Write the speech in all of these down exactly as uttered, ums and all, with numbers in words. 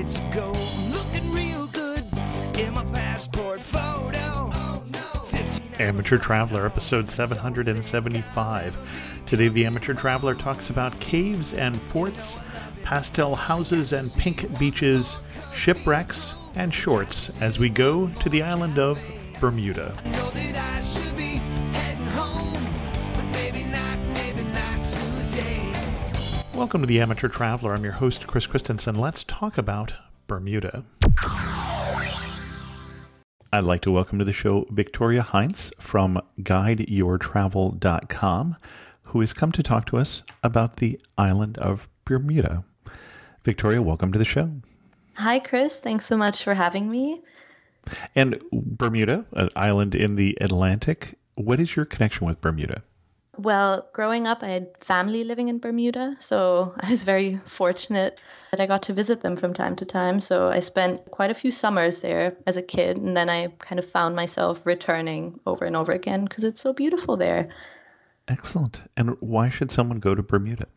nights ago. I'm looking real good in my passport photo. Oh, no. Amateur Traveler, episode seven hundred seventy-five. Today, the Amateur Traveler talks about caves and forts, pastel houses and pink beaches, shipwrecks, and shorts as we go to the island of Bermuda. I know that I should be heading home, but maybe not, maybe not today. Welcome to the Amateur Traveler. I'm your host, Chris Christensen. Let's talk about Bermuda. I'd like to welcome to the show Victoria Heinz from guide your travel dot com, who has come to talk to us about the island of Bermuda. Victoria, welcome to the show. Hi, Chris. Thanks so much for having me. And Bermuda, an island in the Atlantic. What is your connection with Bermuda? Well, growing up, I had family living in Bermuda, so I was very fortunate that I got to visit them from time to time. So I spent quite a few summers there as a kid, and then I kind of found myself returning over and over again because it's so beautiful there. Excellent. And why should someone go to Bermuda?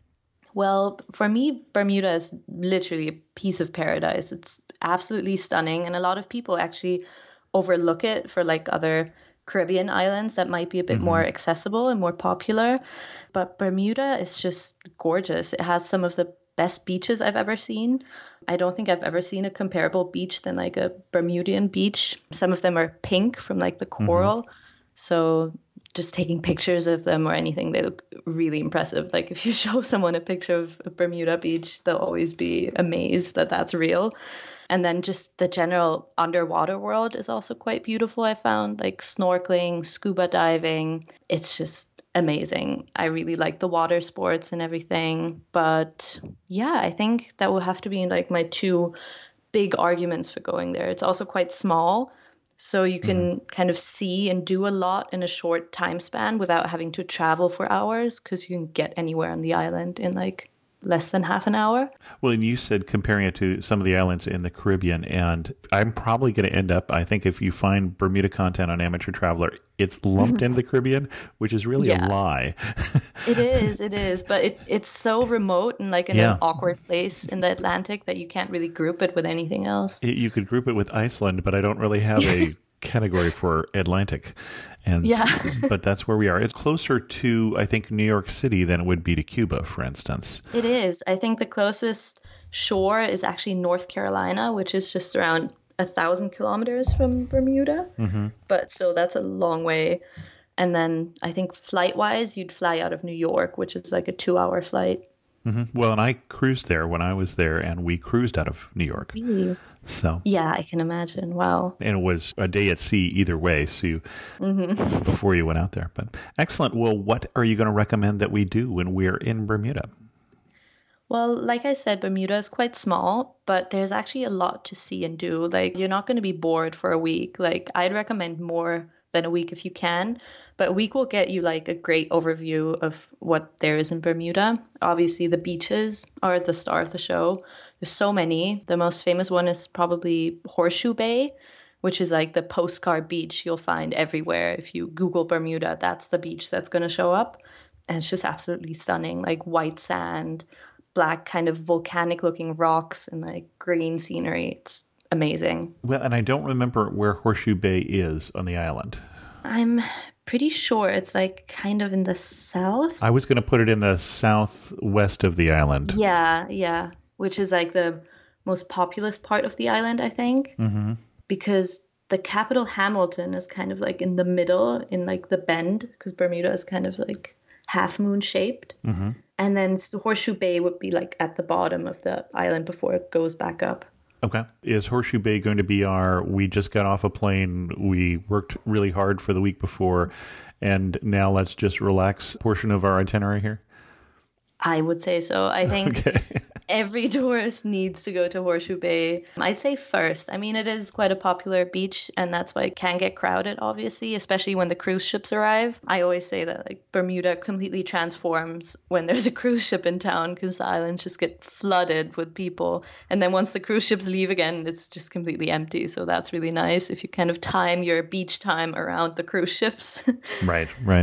Well, for me, Bermuda is literally a piece of paradise. It's absolutely stunning, and a lot of people actually overlook it for like other Caribbean islands that might be a bit mm-hmm. more accessible and more popular. But Bermuda is just gorgeous. It has some of the best beaches I've ever seen. I don't think I've ever seen a comparable beach than like a Bermudian beach. Some of them are pink from like the coral. Mm-hmm. So just taking pictures of them or anything, they look really impressive. Like if you show someone a picture of a Bermuda beach, they'll always be amazed that that's real. And then just the general underwater world is also quite beautiful, I found, like snorkeling, scuba diving. It's just amazing. I really like the water sports and everything. But yeah, I think that will have to be like my two big arguments for going there. It's also quite small. So you can mm-hmm. kind of see and do a lot in a short time span without having to travel for hours because you can get anywhere on the island in like less than half an hour. Well, and you said comparing it to some of the islands in the Caribbean, and I'm probably going to end up, I think if you find Bermuda content on Amateur Traveler, it's lumped into the Caribbean, which is really yeah. a lie. It is, it is. But it, it's so remote and like in yeah. an awkward place in the Atlantic that you can't really group it with anything else. You could group it with Iceland, but I don't really have a category for Atlantic. And yeah. But that's where we are. It's closer to, I think, New York City than it would be to Cuba, for instance. It is. I think the closest shore is actually North Carolina, which is just around a thousand kilometers from Bermuda. Mm-hmm. But still, that's a long way. And then I think flight-wise, you'd fly out of New York, which is like a two-hour flight. Mm-hmm. Well, and I cruised there when I was there, and we cruised out of New York. Really? So yeah, I can imagine. Wow. And it was a day at sea either way, so you, mm-hmm. before you went out there. But excellent. Well, what are you going to recommend that we do when we're in Bermuda? Well, like I said, Bermuda is quite small, but there's actually a lot to see and do. Like, you're not going to be bored for a week. Like, I'd recommend more than a week if you can. But a week will get you like a great overview of what there is in Bermuda. Obviously, the beaches are the star of the show. There's so many. The most famous one is probably Horseshoe Bay, which is like the postcard beach you'll find everywhere. If you Google Bermuda, that's the beach that's going to show up. And it's just absolutely stunning, like white sand, black kind of volcanic looking rocks, and like green scenery. It's amazing. Well, and I don't remember where Horseshoe Bay is on the island. I'm pretty sure it's like kind of in the south. I was going to put it in the southwest of the island. Yeah, yeah. Which is like the most populous part of the island, I think. Mm-hmm. Because the capital Hamilton is kind of like in the middle, in like the bend, because Bermuda is kind of like half moon shaped. Mm-hmm. And then Horseshoe Bay would be like at the bottom of the island before it goes back up. Okay. Is Horseshoe Bay going to be our, we just got off a plane, we worked really hard for the week before, and now let's just relax portion of our itinerary here? I would say so. I think okay. every tourist needs to go to Horseshoe Bay. I'd say first. I mean, it is quite a popular beach, and that's why it can get crowded, obviously, especially when the cruise ships arrive. I always say that like Bermuda completely transforms when there's a cruise ship in town because the islands just get flooded with people. And then once the cruise ships leave again, it's just completely empty. So that's really nice if you kind of time your beach time around the cruise ships. Right, right.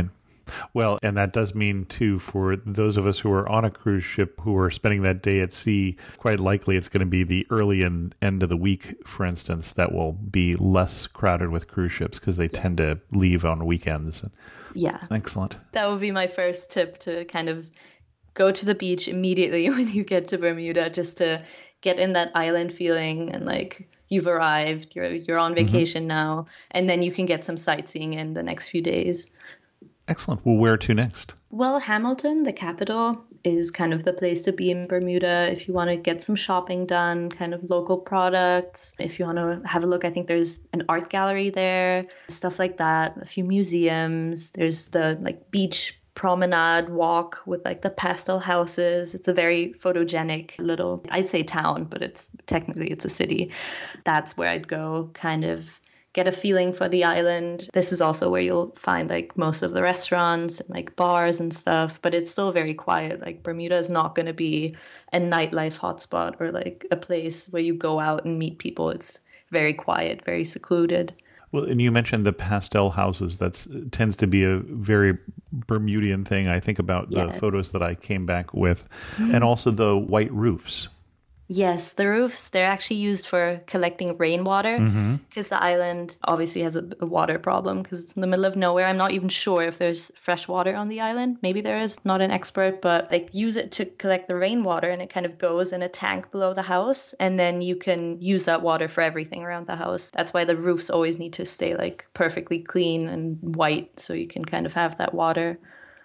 Well, and that does mean, too, for those of us who are on a cruise ship who are spending that day at sea, quite likely it's going to be the early and end of the week, for instance, that will be less crowded with cruise ships because they yes. tend to leave on weekends. Yeah. Excellent. That would be my first tip, to kind of go to the beach immediately when you get to Bermuda, just to get in that island feeling and like you've arrived, you're you're on vacation mm-hmm. now, and then you can get some sightseeing in the next few days. Excellent. Well, where to next? Well, Hamilton, the capital, is kind of the place to be in Bermuda if you want to get some shopping done, kind of local products. If you want to have a look, I think there's an art gallery there, stuff like that, a few museums. There's the like beach promenade walk with like the pastel houses. It's a very photogenic little, I'd say town, but it's technically it's a city. That's where I'd go, kind of get a feeling for the island. This is also where you'll find like most of the restaurants and like bars and stuff, but it's still very quiet. Like Bermuda is not going to be a nightlife hotspot or like a place where you go out and meet people. It's very quiet, very secluded. Well, and you mentioned the pastel houses. That tends to be a very Bermudian thing. I think about the yes. photos that I came back with, and also the white roofs. Yes, the roofs, they're actually used for collecting rainwater because mm-hmm. the island obviously has a, a water problem because it's in the middle of nowhere. I'm not even sure if there's fresh water on the island. Maybe there is, not an expert, but like use it to collect the rainwater, and it kind of goes in a tank below the house, and then you can use that water for everything around the house. That's why the roofs always need to stay like perfectly clean and white so you can kind of have that water.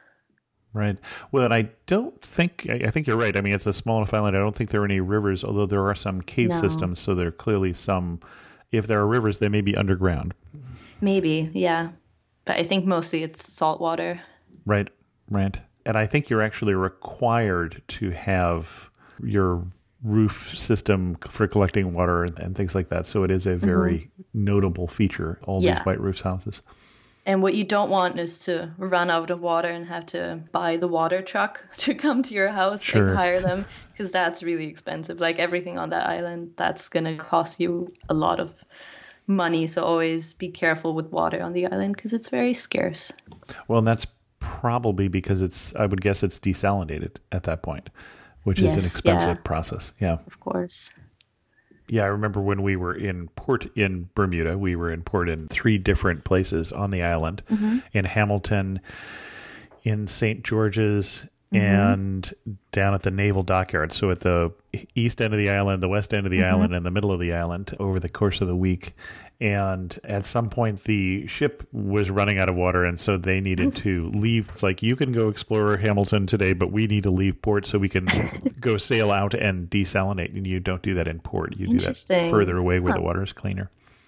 Right. Well, and I don't think, I think you're right. I mean, it's a small enough island. I don't think there are any rivers, although there are some cave no. systems. So there are clearly some, if there are rivers, they may be underground. Maybe, yeah. But I think mostly it's salt water. Right, right. And I think you're actually required to have your roof system for collecting water and, and things like that. So it is a very mm-hmm. notable feature, all yeah. these white roofs houses. And what you don't want is to run out of water and have to buy the water truck to come to your house sure. and hire them, because that's really expensive. Like everything on that island, that's going to cost you a lot of money. So always be careful with water on the island because it's very scarce. Well, and that's probably because it's, I would guess it's desalinated at that point, which yes, is an expensive yeah. process. Yeah. Of course. Yeah, I remember when we were in port in Bermuda, we were in port in three different places on the island, mm-hmm. in Hamilton, in Saint George's, mm-hmm. and down at the Naval Dockyard. So at the east end of the island, the west end of the mm-hmm. island, and the middle of the island over the course of the week. And at some point, the ship was running out of water, and so they needed to leave. It's like, you can go explore Hamilton today, but we need to leave port so we can go sail out and desalinate. And you don't do that in port. You do that further away where huh. the water is cleaner.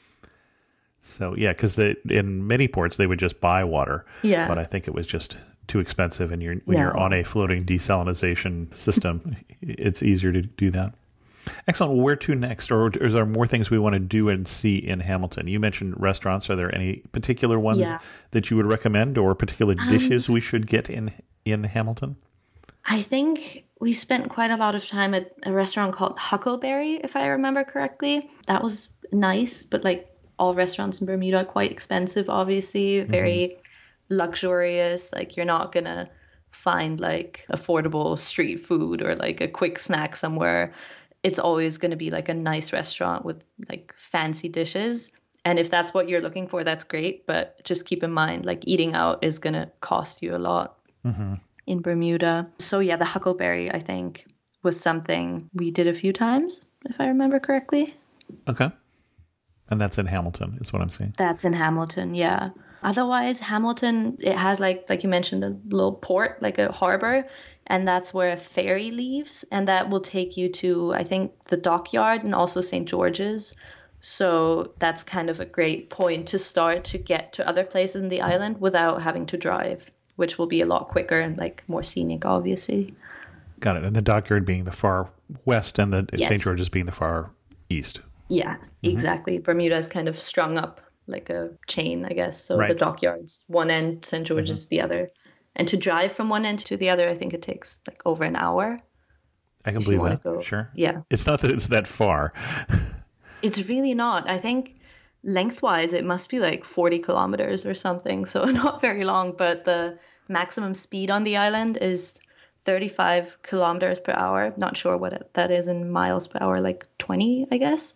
So, yeah, because in many ports, they would just buy water. Yeah. But I think it was just too expensive. And you're, when yeah. you're on a floating desalination system, it's easier to do that. Excellent. Well, where to next? Or is there more things we want to do and see in Hamilton? You mentioned restaurants. Are there any particular ones yeah. that you would recommend, or particular dishes um, we should get in, in Hamilton? I think we spent quite a lot of time at a restaurant called Huckleberry, if I remember correctly. That was nice, but like all restaurants in Bermuda are quite expensive, obviously. Very mm-hmm. luxurious. Like you're not going to find like affordable street food or like a quick snack somewhere. It's always going to be like a nice restaurant with like fancy dishes. And if that's what you're looking for, that's great. But just keep in mind, like eating out is going to cost you a lot mm-hmm. in Bermuda. So yeah, the Huckleberry, I think, was something we did a few times, if I remember correctly. Okay. And that's in Hamilton, is what I'm saying. That's in Hamilton, yeah. Otherwise, Hamilton, it has like, like you mentioned, a little port, like a harbor. And that's where a ferry leaves, and that will take you to, I think, the Dockyard and also Saint George's. So that's kind of a great point to start to get to other places in the island without having to drive, which will be a lot quicker and like more scenic, obviously. Got it. And the Dockyard being the far west, and the yes. Saint George's being the far east. Yeah, mm-hmm. exactly. Bermuda is kind of strung up like a chain, I guess. So right. the Dockyard's one end, Saint George's mm-hmm. the other. And to drive from one end to the other, I think it takes like over an hour. I can believe that. Go. Sure. Yeah. It's not that it's that far. It's really not. I think lengthwise, it must be like forty kilometers or something. So not very long. But the maximum speed on the island is thirty-five kilometers per hour. Not sure what it, that is in miles per hour, like twenty, I guess.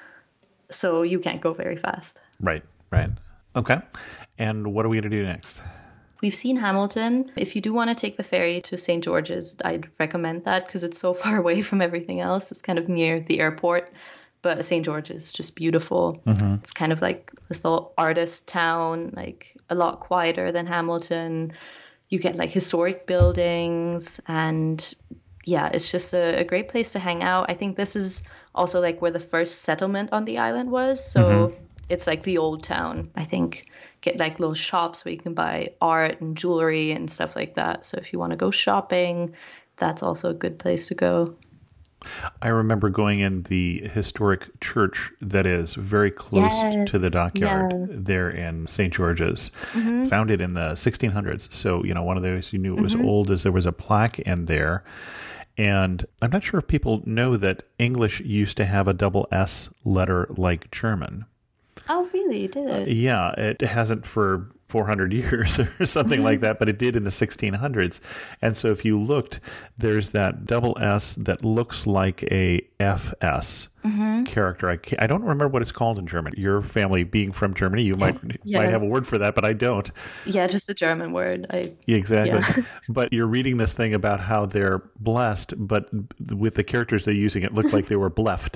So you can't go very fast. Right, right. Okay. And what are we going to do next? We've seen Hamilton. If you do want to take the ferry to Saint George's, I'd recommend that because it's so far away from everything else. It's kind of near the airport. But Saint George's is just beautiful. Mm-hmm. It's kind of like this little artist town, like a lot quieter than Hamilton. You get like historic buildings, and yeah, it's just a, a great place to hang out. I think this is also like where the first settlement on the island was. So mm-hmm. it's like the old town. I think get like little shops where you can buy art and jewelry and stuff like that. So if you want to go shopping, that's also a good place to go. I remember going in the historic church that is very close yes, to the dockyard yeah. there in Saint George's. Mm-hmm. Founded in the sixteen hundreds. So, you know, one of those you knew it was mm-hmm. old as there was a plaque in there. And I'm not sure if people know that English used to have a double S letter like German. Oh, really? Did it? Uh, yeah, it hasn't for four hundred years or something mm-hmm. like that, but it did in the sixteen hundreds. And so if you looked, there's that double S that looks like a F S mm-hmm. character. I, can't, I don't remember what it's called in German. Your family being from Germany, you might yeah. might have a word for that, but I don't. Yeah, just a German word. I, yeah, exactly. Yeah. But you're reading this thing about how they're blessed, but with the characters they're using, it looked like they were bleft.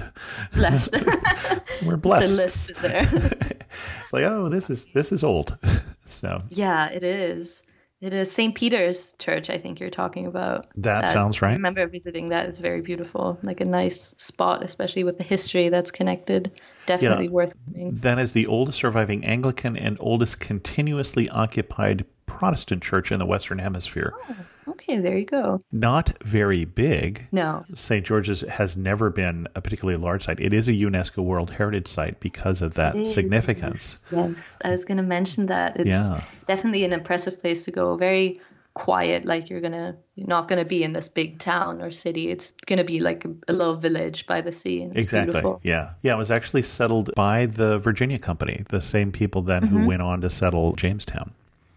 Bleft. We're blessed. It's a list there. It's like, oh, this is this is old. So yeah, it is. It is Saint Peter's Church, I think you're talking about. That, that sounds right. I remember visiting that. It's very beautiful. Like a nice spot, especially with the history that's connected. Definitely yeah, worth going. That is the oldest surviving Anglican and oldest continuously occupied Protestant church in the Western Hemisphere. Oh, okay, there you go. Not very big. No. Saint George's has never been a particularly large site. It is a UNESCO World Heritage Site because of that significance. Yes, I was going to mention that. It's yeah. definitely an impressive place to go. Very quiet, like you're gonna you're not gonna be in this big town or city. It's gonna be like a, a little village by the sea. And it's exactly. Beautiful. Yeah. Yeah. It was actually settled by the Virginia Company, the same people then mm-hmm. who went on to settle Jamestown.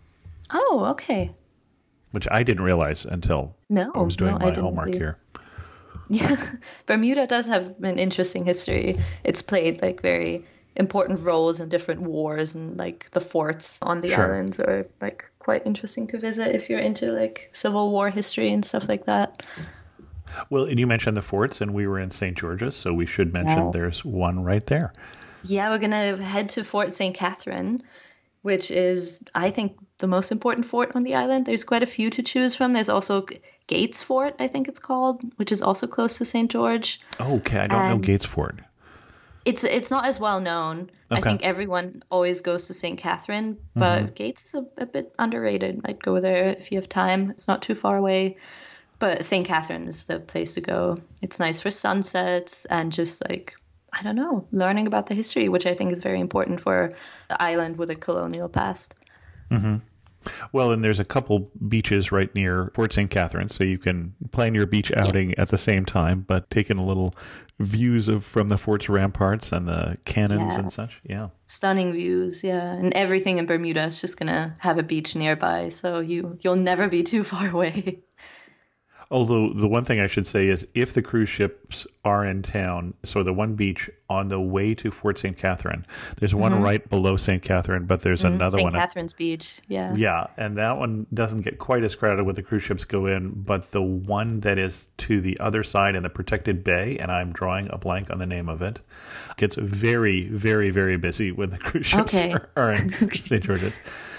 Oh, okay. Which I didn't realize until no, I was doing no, my homework either. Here. Yeah, Bermuda does have an interesting history. It's played like very important roles in different wars, and like the forts on the sure. islands are like quite interesting to visit if you're into like Civil War history and stuff like that. Well, and you mentioned the forts, and we were in Saint George's, so we should mention yes. there's one right there. Yeah, we're gonna head to Fort Saint Catherine, which is, I think, the most important fort on the island. There's quite a few to choose from. There's also Gates Fort, I think it's called, which is also close to Saint George. Oh, okay, I don't and know Gates Fort. It's it's not as well known. Okay. I think everyone always goes to Saint Catherine, but mm-hmm. Gates is a, a bit underrated. I'd go there if you have time. It's not too far away. But Saint Catherine is the place to go. It's nice for sunsets and just like, I don't know, learning about the history, which I think is very important for the island with a colonial past. Mm-hmm. Well, and there's a couple beaches right near Fort Saint Catherine, so you can plan your beach outing yes. at the same time, but taking a little views of from the fort's ramparts and the cannons yeah. and such. Yeah. Stunning views, yeah. And everything in Bermuda is just going to have a beach nearby, so you, you'll never be too far away. Although the one thing I should say is if the cruise ships are in town, so the one beach on the way to Fort Saint Catherine, there's one mm-hmm. right below Saint Catherine, but there's mm-hmm. another Saint one. Saint Catherine's Beach, yeah. Yeah, and that one doesn't get quite as crowded when the cruise ships go in, but the one that is to the other side in the protected bay, and I'm drawing a blank on the name of it, gets very, very, very busy when the cruise ships okay. are, are in Saint George's.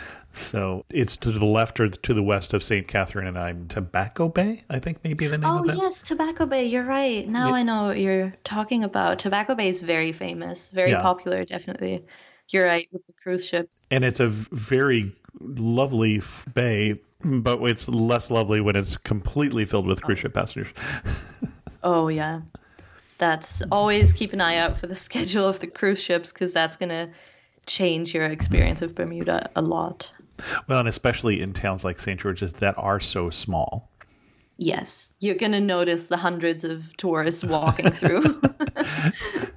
So it's to the left or to the west of Saint Catherine, and I'm Tobacco Bay, I think maybe the name oh, of it. Oh, yes, Tobacco Bay. You're right. Now yeah. I know what you're talking about. Tobacco Bay is very famous, very yeah. popular, definitely. You're right, with the cruise ships. And it's a very lovely bay, but it's less lovely when it's completely filled with cruise ship passengers. Oh, yeah. That's always keep an eye out for the schedule of the cruise ships, because that's going to change your experience of Bermuda a lot. Well, and especially in towns like Saint George's that are so small. Yes. You're going to notice the hundreds of tourists walking through.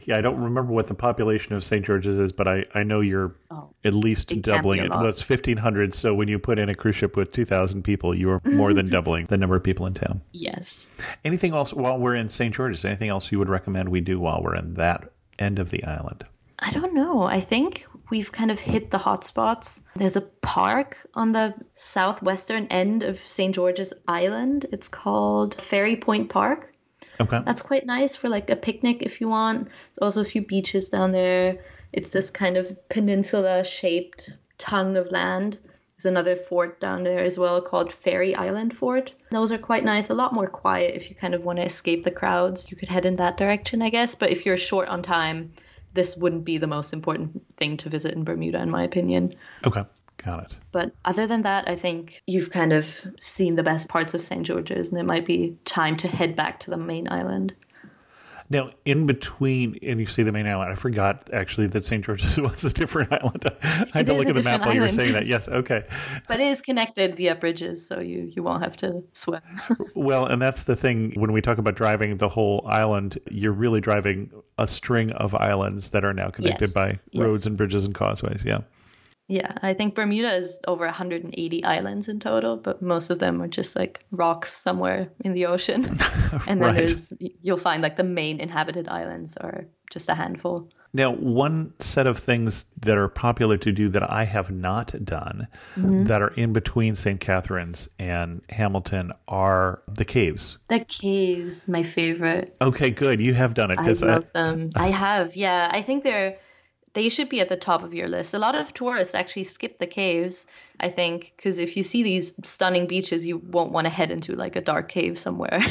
Yeah, I don't remember what the population of Saint George's is, but I, I know you're Oh, at least it can't doubling be a it. lot. Well, it's fifteen hundred, so when you put in a cruise ship with two thousand people, you are more than doubling the number of people in town. yes. Anything else while we're in Saint George's? Anything else you would recommend we do while we're in that end of the island? I don't know. I think we've kind of hit the hot spots. There's a park on the southwestern end of Saint George's Island. It's called Ferry Point Park. Okay. That's quite nice for like a picnic if you want. There's also a few beaches down there. It's this kind of peninsula-shaped tongue of land. There's another fort down there as well called Ferry Island Fort. Those are quite nice. A lot more quiet if you kind of want to escape the crowds. You could head in that direction, I guess. But if you're short on time, this wouldn't be the most important thing to visit in Bermuda, in my opinion. Okay. Got it. But other than that, I think you've kind of seen the best parts of Saint George's, and it might be time to head back to the main island. Now, in between, and you see the main island, I forgot actually that Saint George's was a different island. I had It to is look a at the map different while you were island. saying that. Yes, okay. But it is connected via bridges, so you, you won't have to swim. Well, and that's the thing. When we talk about driving the whole island, you're really driving a string of islands that are now connected Yes, by yes. roads and bridges and causeways. Yeah. Yeah, I think Bermuda is over one hundred eighty islands in total, but most of them are just like rocks somewhere in the ocean. And then Right. there's, you'll find like the main inhabited islands are just a handful. Now, one set of things that are popular to do that I have not done Mm-hmm. that are in between Saint Catharines and Hamilton are the caves. The caves, my favorite. Okay, good. You have done it. I 'cause love them. I have, yeah. I think they're they should be at the top of your list. A lot of tourists actually skip the caves, I think, because if you see these stunning beaches, you won't want to head into like a dark cave somewhere.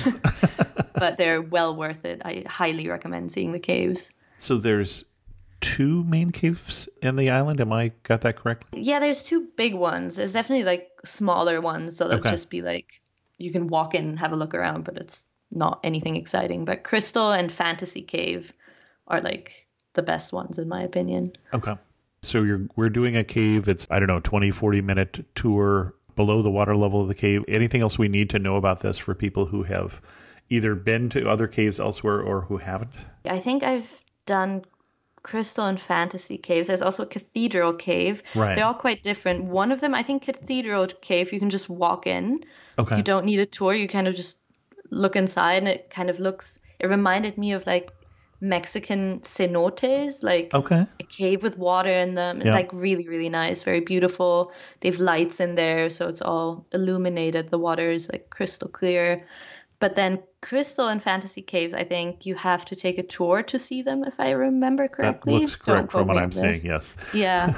But they're well worth it. I highly recommend seeing the caves. So there's two main caves in the island. Am I got that correct? Yeah, there's two big ones. There's definitely like smaller ones that'll Okay. just be like you can walk in and have a look around, but it's not anything exciting. But Crystal and Fantasy Cave are like the best ones in my opinion. Okay. So you're we're doing a cave. It's, I don't know, twenty, forty minute tour below the water level of the cave. Anything else we need to know about this for people who have either been to other caves elsewhere or who haven't? I think I've done Crystal and Fantasy Caves. There's also Cathedral Cave. Right. They're all quite different. One of them, I think Cathedral Cave, you can just walk in. Okay. You don't need a tour. You kind of just look inside, and it kind of looks, it reminded me of like Mexican cenotes, like Okay. a cave with water in them. Yeah. Like really, really nice, very beautiful. They have lights in there, so it's all illuminated. The water is like crystal clear. But then Crystal and Fantasy Caves, I think you have to take a tour to see them, if I remember That correctly. looks Don't correct quote from what me I'm on saying, this. yes. Yeah.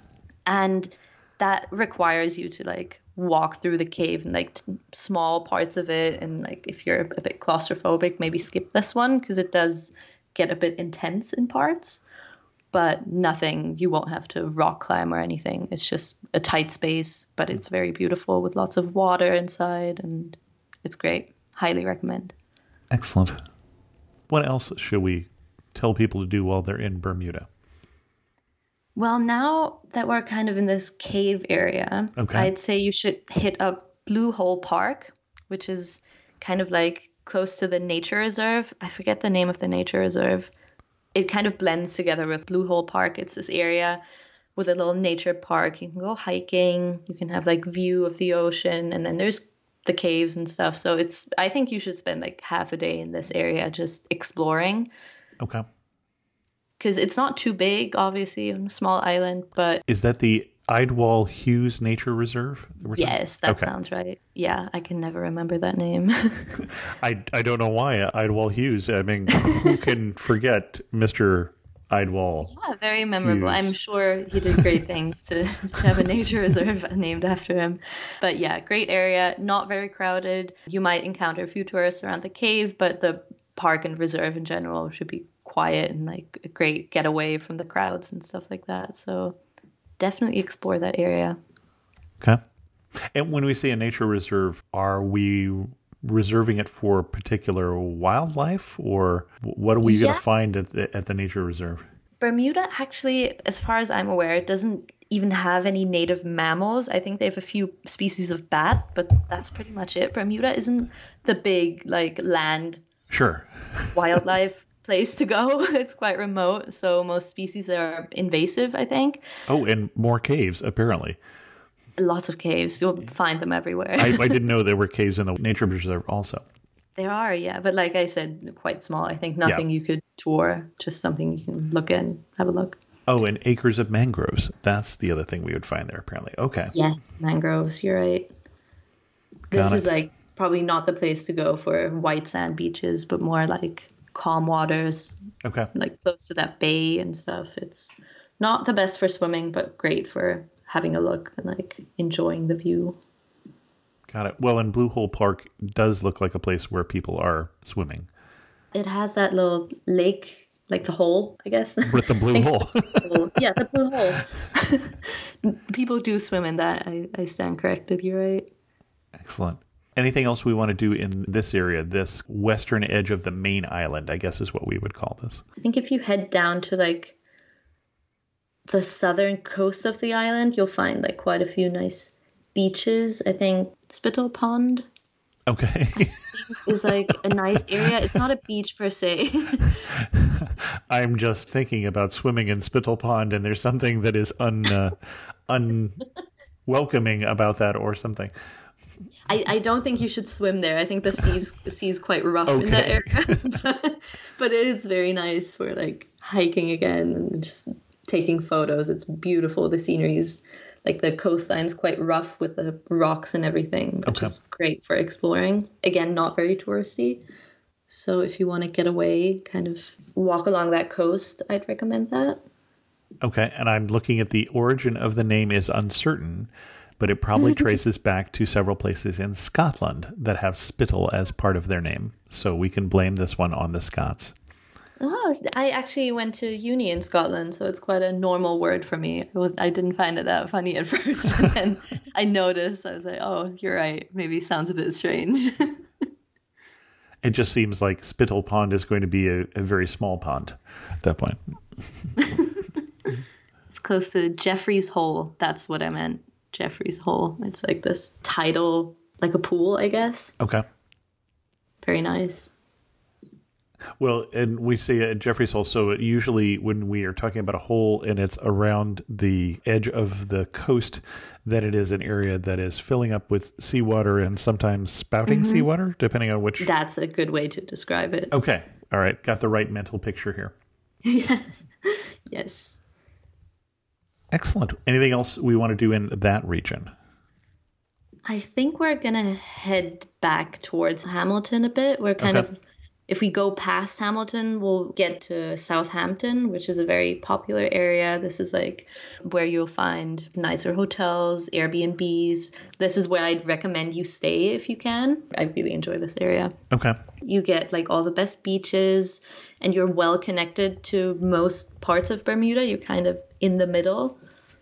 And that requires you to like walk through the cave and like t- small parts of it. And like if you're a bit claustrophobic, maybe skip this one because it does get a bit intense in parts. But nothing, you won't have to rock climb or anything. It's just a tight space, but it's very beautiful with lots of water inside, and it's great. Highly recommend. Excellent. What else should we tell people to do while they're in Bermuda? Well, now that we're kind of in this cave area, Okay. I'd say you should hit up Blue Hole Park, which is kind of like close to the nature reserve. I forget the name of the nature reserve. It kind of blends together with Blue Hole Park. It's this area with a little nature park. You can go hiking. You can have like view of the ocean, and then there's the caves and stuff. So it's, I think you should spend like half a day in this area just exploring, Okay. because it's not too big, obviously, on a small island, but Is that the Idewall Hughes Nature Reserve? that we're talking- yes, that Okay. sounds right. Yeah, I can never remember that name. I, I don't know why. uh, Idewall Hughes. I mean, who can forget Mister Idewall? Yeah, very memorable. Hughes. I'm sure he did great things to, to have a nature reserve named after him. But yeah, great area, not very crowded. You might encounter a few tourists around the cave, but the park and reserve in general should be quiet and like a great getaway from the crowds and stuff like that. So definitely explore that area. Okay. And when we say a nature reserve, are we reserving it for particular wildlife, or what are we going Yeah. to find at the, at the nature reserve? Bermuda actually, as far as I'm aware, doesn't even have any native mammals. I think they have a few species of bat, but that's pretty much it. Bermuda isn't the big like land Sure. wildlife place to go. It's quite remote, so most species are invasive, I think. Oh, and more caves, apparently. Lots of caves. You'll find them everywhere. I, I didn't know there were caves in the nature reserve also. There are, yeah. But like I said, quite small. I think nothing Yeah. you could tour, just something you can look in, have a look. Oh, and acres of mangroves. That's the other thing we would find there, apparently. Okay. Yes, mangroves, you're right. This Got is it. like probably not the place to go for white sand beaches, but more like calm waters, Okay. like close to that bay and stuff. It's not the best for swimming, but great for having a look and like enjoying the view. Got it. Well, and Blue Hole Park does look like a place where people are swimming. It has that little lake, like the hole, I guess. With the blue I think hole. it's the hole. Yeah, the blue hole. People do swim in that. I, I stand corrected. You're right. Excellent. Anything else we want to do in this area, this western edge of the main island, I guess is what we would call this. I think if you head down to like the southern coast of the island, you'll find like quite a few nice beaches. I think Spittle Pond Okay. is like a nice area. It's not a beach per se. I'm just thinking about swimming in Spittle Pond, and there's something that is un, uh, unwelcoming about that or something. I, I don't think you should swim there. I think the sea's the sea's quite rough in that Okay. area. but, but it is very nice for like hiking again and just taking photos. It's beautiful. The scenery's like the coastline's quite rough with the rocks and everything, which Okay. is great for exploring. Again, not very touristy. So if you want to get away, kind of walk along that coast, I'd recommend that. Okay, and I'm looking at the origin of the name is uncertain, but it probably traces back to several places in Scotland that have Spittle as part of their name. So we can blame this one on the Scots. Oh, I actually went to uni in Scotland, so it's quite a normal word for me. I, was, I didn't find it that funny at first. And then I noticed, I was like, oh, you're right. Maybe it sounds a bit strange. It just seems like Spittle Pond is going to be a, a very small pond at that point. It's close to Jeffrey's Hole. That's what I meant. Jeffrey's Hole. It's like this tidal, like a pool, I guess. Okay. Very nice. Well, and we see at Jeffrey's Hole, so usually when we are talking about a hole and it's around the edge of the coast, that it is an area that is filling up with seawater and sometimes spouting Mm-hmm. seawater, depending on which. That's a good way to describe it. Okay. All right. Got the right mental picture here. Yes. Excellent. Anything else we want to do in that region? I think we're going to head back towards Hamilton a bit. We're kind Okay. of, if we go past Hamilton, we'll get to Southampton, which is a very popular area. This is like where you'll find nicer hotels, Airbnbs. This is where I'd recommend you stay if you can. I really enjoy this area. Okay. You get like all the best beaches and you're well connected to most parts of Bermuda. You're kind of in the middle.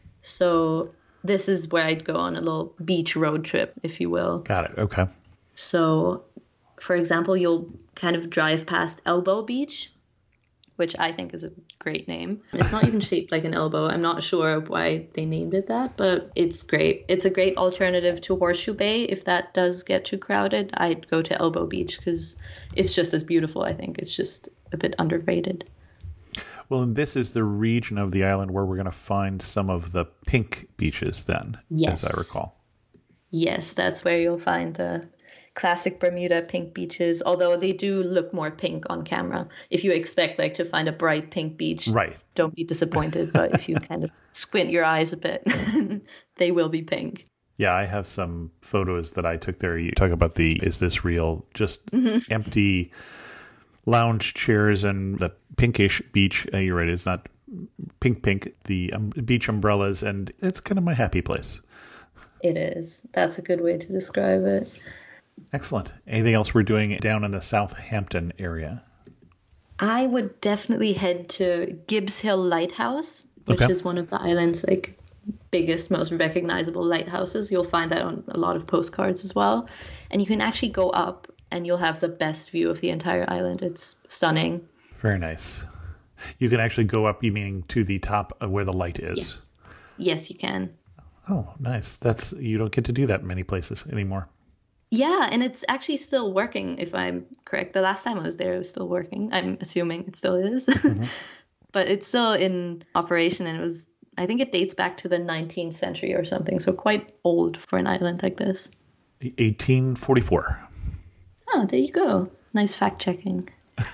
So this is where I'd go on a little beach road trip, if you will. Got it. Okay. So, for example, you'll kind of drive past Elbow Beach, which I think is a great name. It's not even shaped like an elbow. I'm not sure why they named it that, but it's great. It's a great alternative to Horseshoe Bay. If that does get too crowded, I'd go to Elbow Beach because it's just as beautiful, I think. It's just a bit underrated. Well, and this is the region of the island where we're going to find some of the pink beaches then, Yes. as I recall. Yes, that's where you'll find the classic Bermuda pink beaches, although they do look more pink on camera. If you expect like to find a bright pink beach, Right. don't be disappointed. But if you kind of squint your eyes a bit, they will be pink. Yeah, I have some photos that I took there. You talk about the, is this real? Just empty lounge chairs and the pinkish beach. Uh, you're right, it's not pink pink, the um, beach umbrellas, and it's kind of my happy place. It is. That's a good way to describe it. Excellent. Anything else we're doing down in the Southampton area? I would definitely head to Gibbs Hill Lighthouse, which Okay. is one of the island's like biggest, most recognizable lighthouses. You'll find that on a lot of postcards as well. And you can actually go up and you'll have the best view of the entire island. It's stunning. Very nice. You can actually go up, you mean to the top of where the light is? Yes. Yes, you can. Oh, nice. That's, you don't get to do that in many places anymore. Yeah, and it's actually still working, if I'm correct. The last time I was there, it was still working. I'm assuming it still is. Mm-hmm. But it's still in operation, and it was, I think it dates back to the nineteenth century or something, so quite old for an island like this. eighteen forty-four. Oh, there you go. Nice fact checking.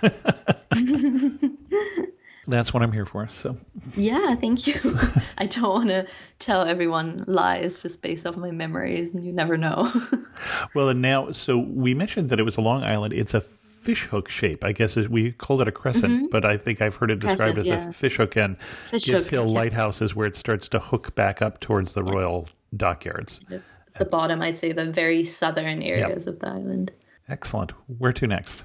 That's what I'm here for. So Yeah, thank you. I don't want to tell everyone lies just based off my memories, and you never know. well, and now, so we mentioned that it was a long island. It's a fishhook shape. I guess we called it a crescent, mm-hmm. but I think I've heard it described Crescent, as yeah. a fishhook. And Fish Gibbs hook, Hill yeah. Lighthouse is where it starts to hook back up towards the Yes. Royal Dockyards. The, the bottom, I'd say, the very southern areas yep. of the island. Excellent. Where to next?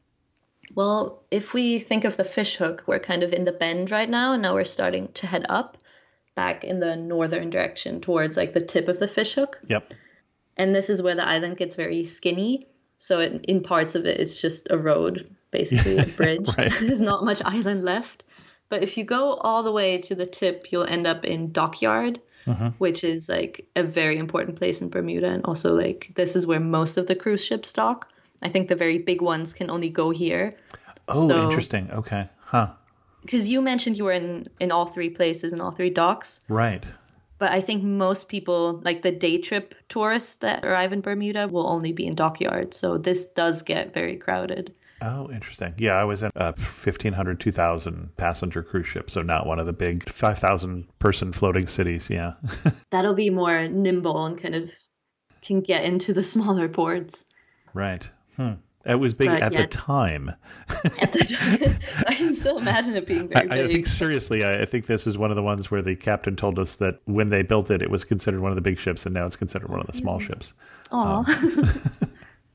Well, if we think of the fishhook, we're kind of in the bend right now, and now we're starting to head up back in the northern direction towards like the tip of the fishhook. Yep. And this is where the island gets very skinny. So in, in parts of it, it's just a road, basically a bridge. Right. There's not much island left. But if you go all the way to the tip, you'll end up in Dockyard, mm-hmm. which is like a very important place in Bermuda. And also like this is where most of the cruise ships dock. I think the very big ones can only go here. Oh, so, interesting. Okay. Huh. Because you mentioned you were in, in all three places, in all three docks. Right. But I think most people, like the day trip tourists that arrive in Bermuda, will only be in Dockyard. So this does get very crowded. Oh, interesting. Yeah, I was in a fifteen hundred, two thousand passenger cruise ship, so not one of the big five thousand person floating cities. Yeah. That'll be more nimble and kind of can get into the smaller ports. Right. Hmm. It was big but, at yeah. the time. At the time. I can still imagine it being very I, big. I think, seriously, I, I think this is one of the ones where the captain told us that when they built it, it was considered one of the big ships, and now it's considered one of the small ships. Aw. Um.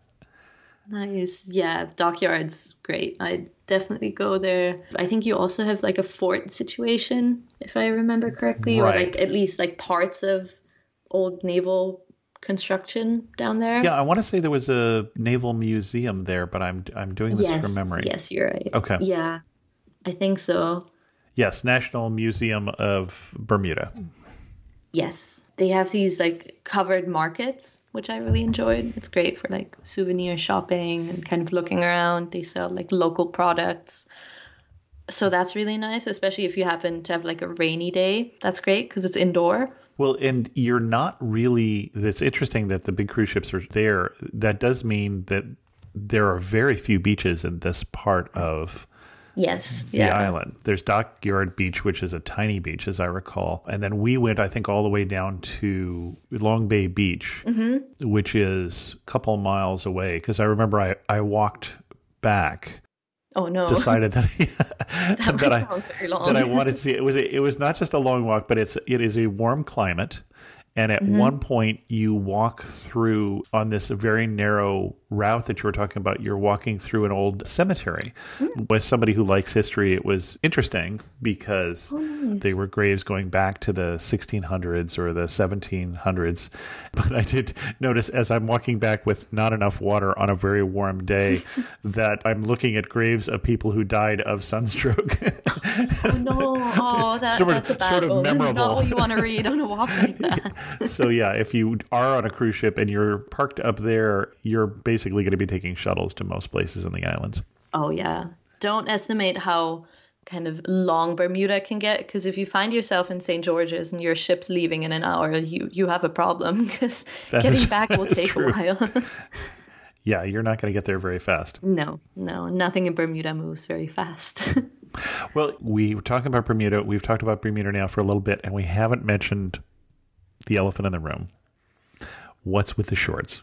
Nice. Yeah, Dockyard's great. I'd definitely go there. I think you also have like a fort situation, if I remember correctly, right. or like at least like parts of old naval construction down there. Yeah, I want to say there was a naval museum there, but I'm I'm doing this yes, from memory. Yes, you're right. Okay. Yeah, I think so. Yes, National Museum of Bermuda. Yes. They have these like covered markets, which I really enjoyed. It's great for like souvenir shopping and kind of looking around. They sell like local products. So that's really nice, especially if you happen to have like a rainy day. That's great because it's indoor. Well, and you're not really, it's interesting that the big cruise ships are there. That does mean that there are very few beaches in this part of Yes, the yeah. island. There's Dockyard Beach, which is a tiny beach, as I recall. And then we went, I think, all the way down to Long Bay Beach, mm-hmm. which is a couple miles away. Because I remember I, I walked back. Oh no! Decided that that, that I sounds very long. that I wanted to see. It was a, it was not just a long walk, but it's it is a warm climate. And at mm-hmm. one point, you walk through on this very narrow route that you were talking about. You're walking through an old cemetery. Mm. With somebody who likes history, it was interesting because oh, nice. they were graves going back to the sixteen hundreds or the seventeen hundreds. But I did notice as I'm walking back with not enough water on a very warm day that I'm looking at graves of people who died of sunstroke. Oh no! Oh, that, sort of, that's a bad sort of one. memorable. Not what you want to read on a walk like that. So yeah, if you are on a cruise ship and you're parked up there, you're basically going to be taking shuttles to most places in the islands. Oh yeah. Don't estimate how kind of long Bermuda can get, because if you find yourself in Saint George's and your ship's leaving in an hour, you, you have a problem because getting is, back will take true. a while. Yeah, you're not going to get there very fast. No, no, nothing in Bermuda moves very fast. Well, we were talking about Bermuda. We've talked about Bermuda now for a little bit, and we haven't mentioned the elephant in the room. What's with the shorts?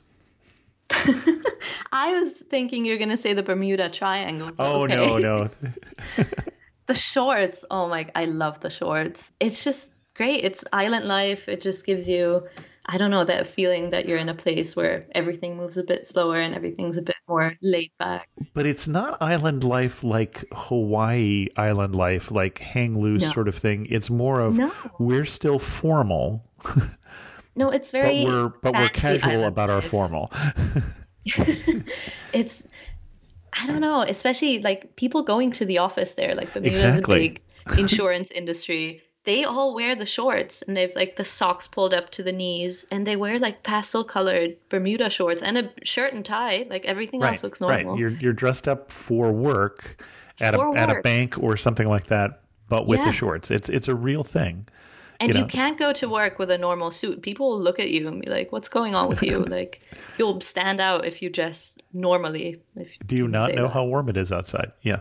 I was thinking you're going to say the Bermuda Triangle. Oh, okay. no, no. The shorts. Oh, my, I love the shorts. It's just great. It's island life. It just gives you, I don't know, that feeling that you're in a place where everything moves a bit slower and everything's a bit more laid back. But it's not island life like Hawaii island life, like hang loose No. sort of thing. It's more of No. we're still formal, No, it's very but we're but we're fancy casual island about our life. formal. It's, I don't know, especially like people going to the office there. Like Bermuda's Exactly. a big insurance industry. they all wear the shorts and they've like the socks pulled up to the knees and they wear like pastel colored Bermuda shorts and a shirt and tie. Like everything Right, else looks normal. right. You're you're dressed up for work at For a at a work. bank or something like that, but with Yeah. the shorts. It's it's a real thing. And you you know. can't go to work with a normal suit. People will look at you and be like, "What's going on with you?" Like you'll stand out if you dress normally. If Do you can not say know that. how warm it is outside? Yeah.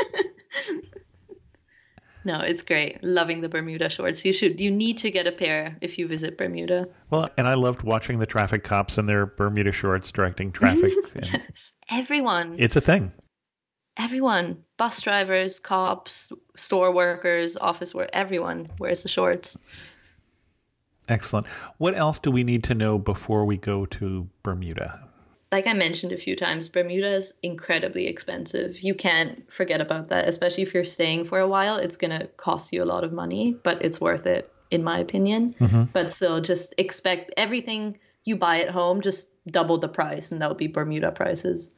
No, it's great. Loving the Bermuda shorts. You should. You need to get a pair if you visit Bermuda. Well, and I loved watching the traffic cops in their Bermuda shorts directing traffic. And Yes. Everyone. it's a thing. Everyone. Bus drivers, cops, store workers, office work. Everyone wears the shorts. Excellent. What else do we need to know before we go to Bermuda? Like I mentioned a few times, Bermuda is incredibly expensive. You can't forget about that, especially if you're staying for a while. It's going to cost you a lot of money, but it's worth it, in my opinion. But still, just expect everything you buy at home, just double the price, and that'll be Bermuda prices.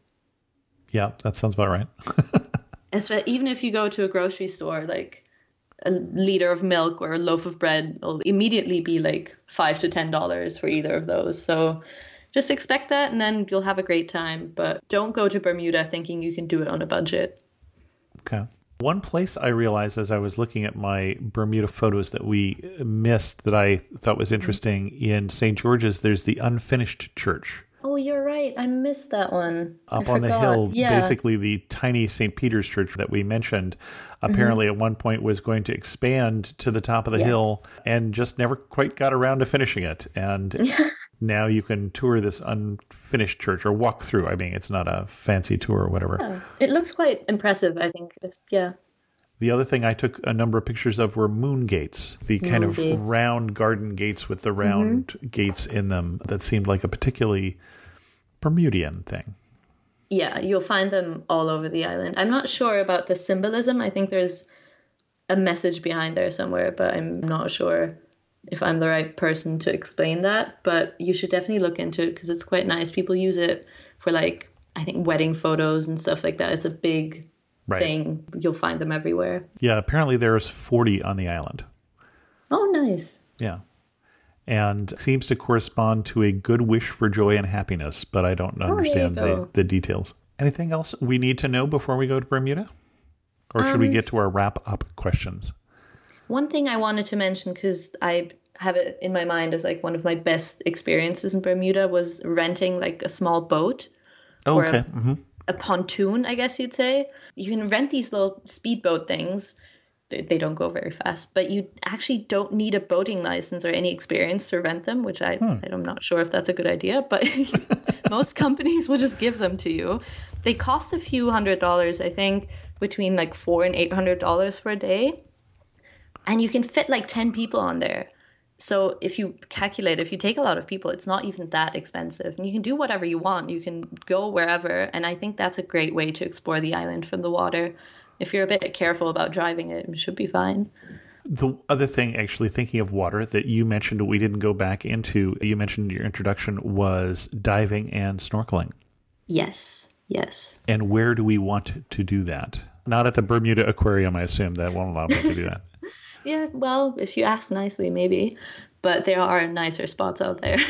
Yeah, that sounds about right. Espe- Even if you go to a grocery store, like a liter of milk or a loaf of bread will immediately be like five to ten dollars for either of those. So just expect that, and then you'll have a great time. But don't go to Bermuda thinking you can do it on a budget. Okay. One place I realized as I was looking at my Bermuda photos that we missed that I thought was interesting in Saint George's, there's the unfinished church Oh, you're right. I missed that one. up I on the forgot. hill. Yeah. Basically, the tiny Saint Peter's Church that we mentioned apparently at one point was going to expand to the top of the Yes. hill and just never quite got around to finishing it. And now you can tour this unfinished church or walk through. I mean, it's not a fancy tour or whatever. It looks quite impressive, I think. Yeah. The other thing I took a number of pictures of were moon gates, the kind Moon of gates. round garden gates with the round gates in them that seemed like a particularly Bermudian thing. Yeah, you'll find them all over the island. I'm not sure about the symbolism. I think there's a message behind there somewhere, but I'm not sure if I'm the right person to explain that. But you should definitely look into it because it's quite nice. People use it for like, I think wedding photos and stuff like that. It's a big Right. thing. You'll find them everywhere. Yeah, apparently there's forty on the island. Oh, nice. Yeah. And seems to correspond to a good wish for joy and happiness, but I don't understand the, go. the details. Anything else we need to know before we go to Bermuda? Or should we Um, get to our wrap-up questions? One thing I wanted to mention, because I have it in my mind as like one of my best experiences in Bermuda, was renting like a small boat. Oh, or a- okay. hmm a pontoon, I guess you'd say. You can rent these little speedboat things. They, they don't go very fast, but you actually don't need a boating license or any experience to rent them, which I, I'm not sure if that's a good idea, but most companies will just give them to you. They cost a few hundred dollars, I think, between like four and eight hundred dollars for a day. And you can fit like ten people on there. So if you calculate, if you take a lot of people, it's not even that expensive. And you can do whatever you want. You can go wherever. And I think that's a great way to explore the island from the water. If you're a bit careful about driving it, it should be fine. The other thing, actually, thinking of water that you mentioned we didn't go back into, you mentioned in your introduction, was diving and snorkeling. Yes, yes. And where do we want to do that? Not at the Bermuda Aquarium, I assume. That won't allow me to do that. Yeah, well, if you ask nicely, maybe. But there are nicer spots out there.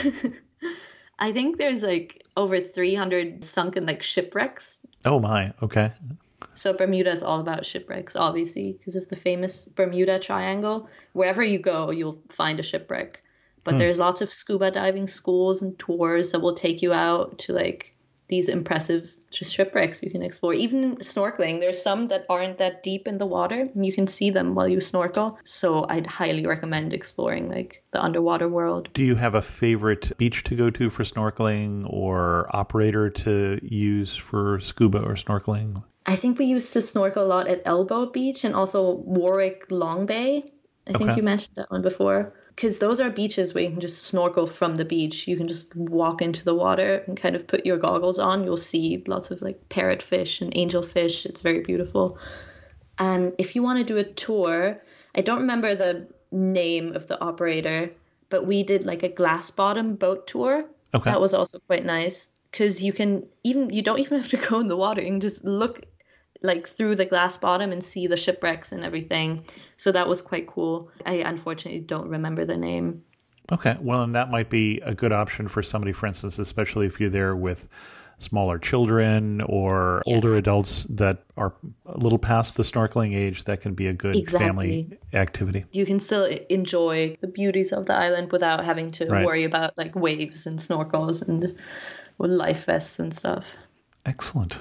I think there's like over three hundred sunken like shipwrecks. Oh, my. Okay. So Bermuda is all about shipwrecks, obviously, because of the famous Bermuda Triangle. Wherever you go, you'll find a shipwreck. But there's lots of scuba diving schools and tours that will take you out to like these impressive just shipwrecks you can explore. Even snorkeling, there's some that aren't that deep in the water and you can see them while you snorkel. So I'd highly recommend exploring like the underwater world. Do you have a favorite beach to go to for snorkeling or operator to use for scuba or snorkeling? I think we used to snorkel a lot at Elbow Beach and also Warwick Long Bay. I think Okay. you mentioned that one before. Because those are beaches where you can just snorkel from the beach. You can just walk into the water and kind of put your goggles on. You'll see lots of like parrotfish and angelfish. It's very beautiful. And if you want to do a tour, I don't remember the name of the operator, but we did like a glass bottom boat tour. Okay. That was also quite nice because you can even, you don't even have to go in the water. You can just look like through the glass bottom and see the shipwrecks and everything. So that was quite cool. I unfortunately don't remember the name. Okay. Well, and that might be a good option for somebody, for instance, especially if you're there with smaller children or yeah. older adults that are a little past the snorkeling age. That can be a good exactly. family activity. You can still enjoy the beauties of the island without having to right. worry about like waves and snorkels and with life vests and stuff. Excellent.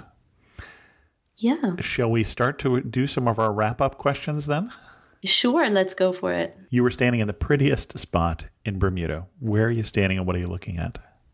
Yeah. Shall we start to do some of our wrap-up questions then? Sure, let's go for it. You were standing in the prettiest spot in Bermuda. Where are you standing and what are you looking at?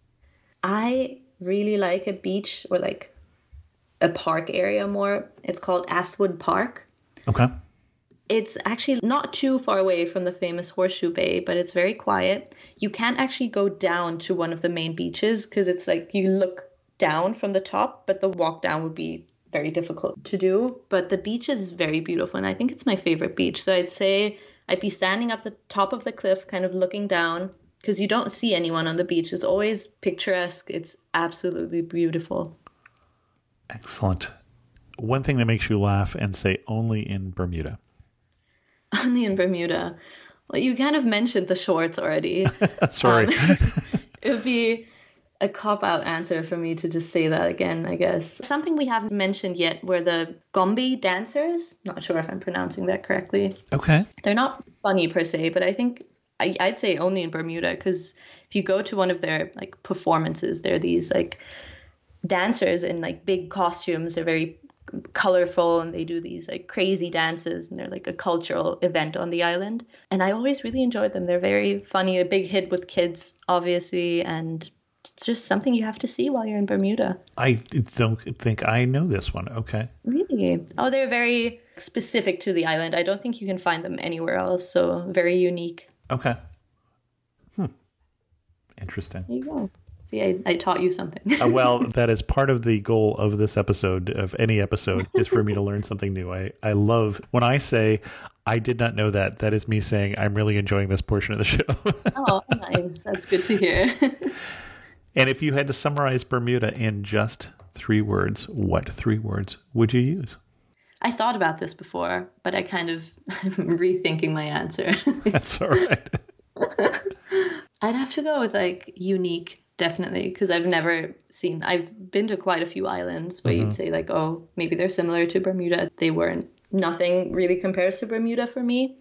I really like a beach or like a park area more. It's called Astwood Park. Okay. It's actually not too far away from the famous Horseshoe Bay, but it's very quiet. You can't actually go down to one of the main beaches because it's like you look down from the top, but the walk down would be very difficult to do. But the beach is very beautiful, and I think it's my favorite beach. So I'd say I'd be standing at the top of the cliff, kind of looking down, because you don't see anyone on the beach. It's always picturesque. It's absolutely beautiful. Excellent. One thing that makes you laugh and say only in Bermuda. Only in Bermuda. Well, you kind of mentioned the shorts already. Sorry. Um, it would be a cop-out answer for me to just say that again, I guess. Something we haven't mentioned yet were the Gombe dancers. Not sure if I'm pronouncing that correctly. Okay. They're not funny per se, but I think I, I'd say only in Bermuda, because if you go to one of their like performances, they're these like dancers in like big costumes. They're very colorful and they do these like crazy dances, and they're like a cultural event on the island. And I always really enjoyed them. They're very funny, a big hit with kids, obviously, and it's just something you have to see while you're in Bermuda. I don't think I know this one. Okay. Really? Oh, they're very specific to the island. I don't think you can find them anywhere else. So very unique. Okay. Hmm. Interesting. There you go. See, I, I taught you something. uh, well, that is part of the goal of this episode, of any episode, is for me to learn something new. I, I love, when I say, I did not know that, that is me saying, I'm really enjoying this portion of the show. Oh, nice. That's good to hear. And if you had to summarize Bermuda in just three words, what three words would you use? I thought about this before, but I kind of am rethinking my answer. That's all right. I'd have to go with like unique, definitely, because I've never seen, I've been to quite a few islands where mm-hmm. you'd say like, oh, maybe they're similar to Bermuda. They weren't. Nothing really compares to Bermuda for me.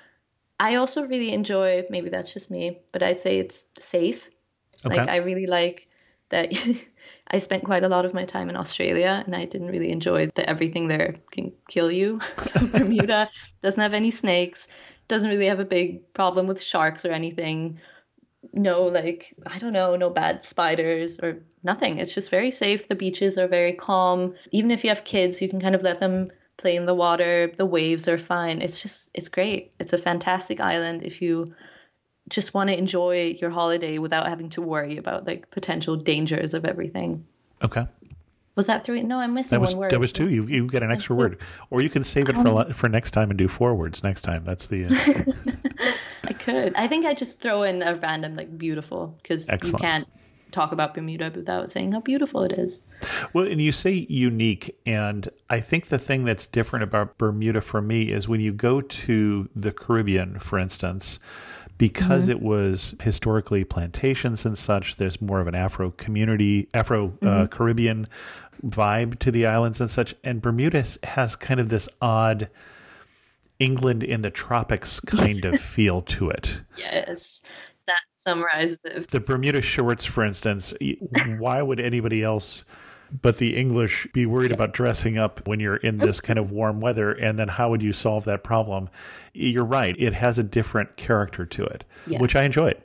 I also really enjoy, maybe that's just me, but I'd say it's safe. Okay. Like I really like that. I spent quite a lot of my time in Australia, and I didn't really enjoy that everything there can kill you. So Bermuda doesn't have any snakes, doesn't really have a big problem with sharks or anything. No, like, I don't know, no bad spiders or nothing. It's just very safe. The beaches are very calm. Even if you have kids, you can kind of let them play in the water. The waves are fine. It's just, it's great. It's a fantastic island if you just want to enjoy your holiday without having to worry about like potential dangers of everything. Okay. Was that three? No, I'm missing that was, one word. That was two. You you get an extra word, or you can save it um, for for next time and do four words next time. That's the. Uh... I could. I think I just throw in a random like beautiful, because you can't talk about Bermuda without saying how beautiful it is. Well, and you say unique, and I think the thing that's different about Bermuda for me is when you go to the Caribbean, for instance. Because mm-hmm. it was historically plantations and such, there's more of an Afro community, Afro mm-hmm. uh, Caribbean vibe to the islands and such. And Bermuda has kind of this odd England in the tropics kind of feel to it. Yes, that summarizes it. The Bermuda shorts, for instance, why would anybody else but the English be worried about dressing up when you're in this kind of warm weather? And then how would you solve that problem? You're right. It has a different character to it, yeah. which I enjoyed.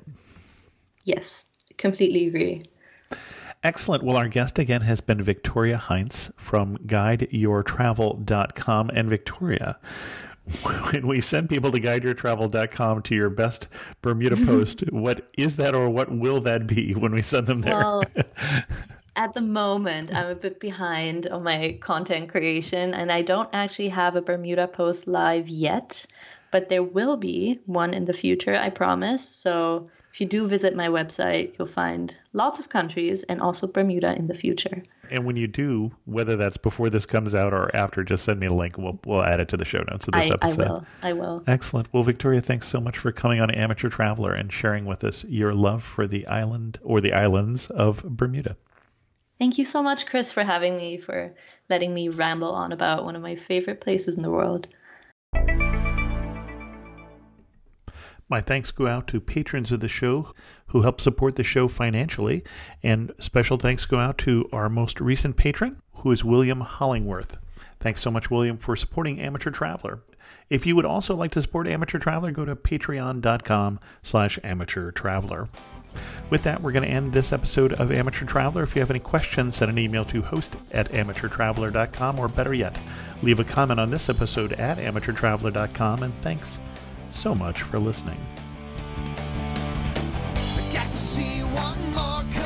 Yes, completely agree. Excellent. Well, our guest again has been Victoria Heinz from guide your travel dot com. And Victoria, when we send people to guide your travel dot com to your best Bermuda post, what is that, or what will that be when we send them there? Well, at the moment, I'm a bit behind on my content creation, and I don't actually have a Bermuda post live yet, but there will be one in the future, I promise. So if you do visit my website, you'll find lots of countries and also Bermuda in the future. And when you do, whether that's before this comes out or after, just send me a link. We'll we'll add it to the show notes of this I, episode. I will. I will. Excellent. Well, Victoria, thanks so much for coming on Amateur Traveler and sharing with us your love for the island or the islands of Bermuda. Thank you so much, Chris, for having me, for letting me ramble on about one of my favorite places in the world. My thanks go out to patrons of the show who help support the show financially, and special thanks go out to our most recent patron, who is William Hollingworth. Thanks so much, William, for supporting Amateur Traveler. If you would also like to support Amateur Traveler, go to patreon.com slash amateur traveler. With that, we're going to end this episode of Amateur Traveler. If you have any questions, send an email to host at amateur traveler dot com, or better yet, leave a comment on this episode at amateur traveler dot com, and thanks so much for listening. I got to see one more